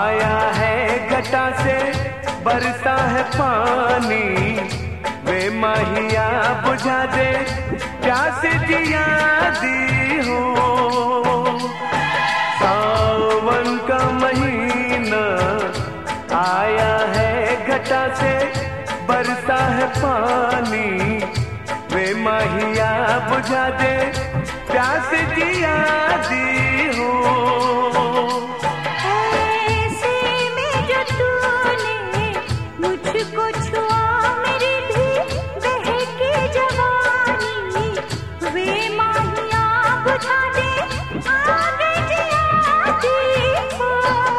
आया है घटा से बरसा है पानी, वे माहिया बुझा दे प्यास जिया दी हो। सावन का महीना आया है घटा से बरसा है पानी, वे माहिया बुझा दे प्यास जिया दी हो। मुझको छुआ मेरी भी बहकी जवानी, वे माहिया बुझा दे आग जियाती हो।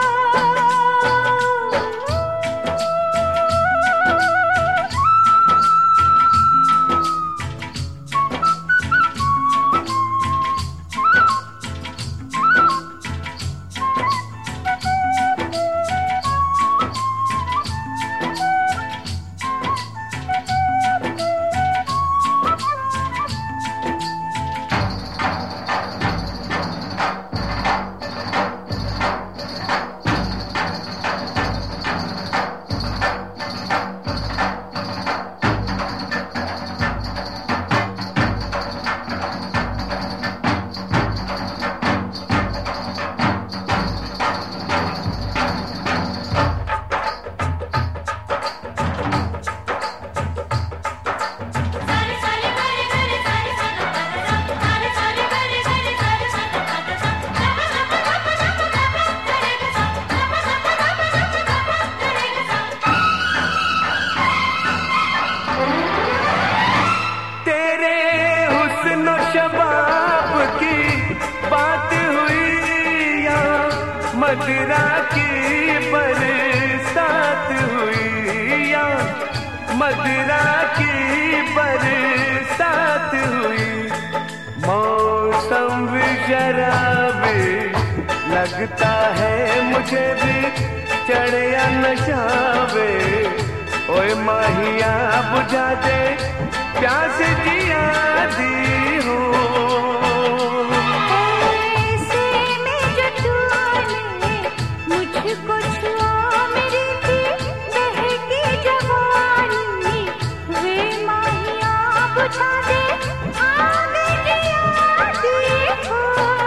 शबाब की बात हुई या मदिरा की बरसात हुई, या मदिरा की बरसात हुई। मौसम भी शराबी लगता है मुझे भी, चढ़े या नशावे ओए माहिया बुझा दे प्यास जिया दी हो। ऐसे में जो तूने मुझको छुआ मेरी भी बहकी जवानी, वे माहिया बुझा दे आग जियाती हो।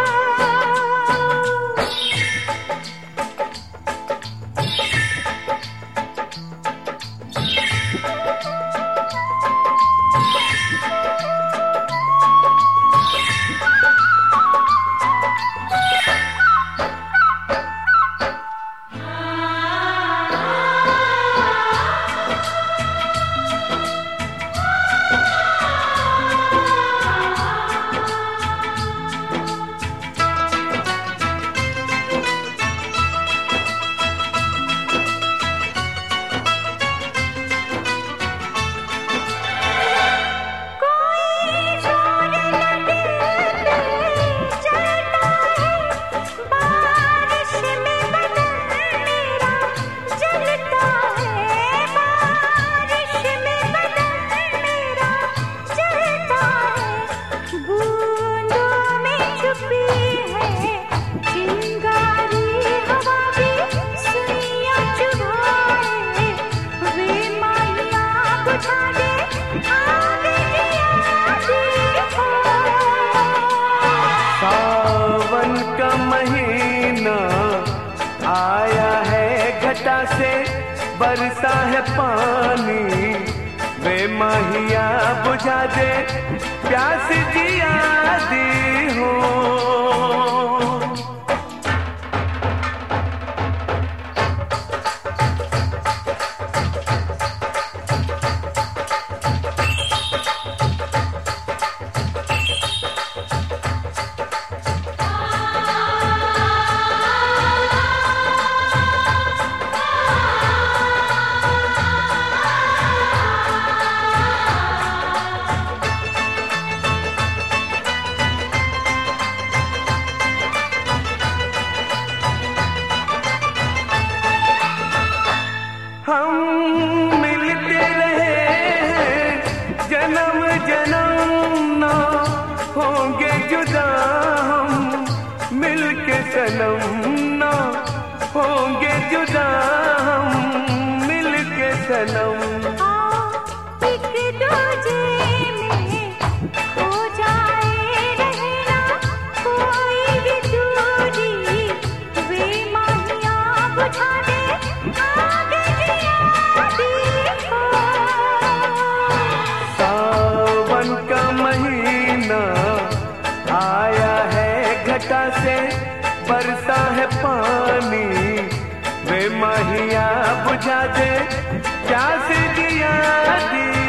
सावन का महीना आया है घटा से बरसा है पानी, वे माहिया बुझा दे प्यास जिया दी हो। जुदा हम मिल के सनम। एक दूजे में खो जाए रहना कोई भी दूरी, वे माहिया बुझा दे आगे जिया देखो। सावन का महीना आया है घटा से बरसा है पानी, वे माहिया बुझा दे प्यास दिया दी।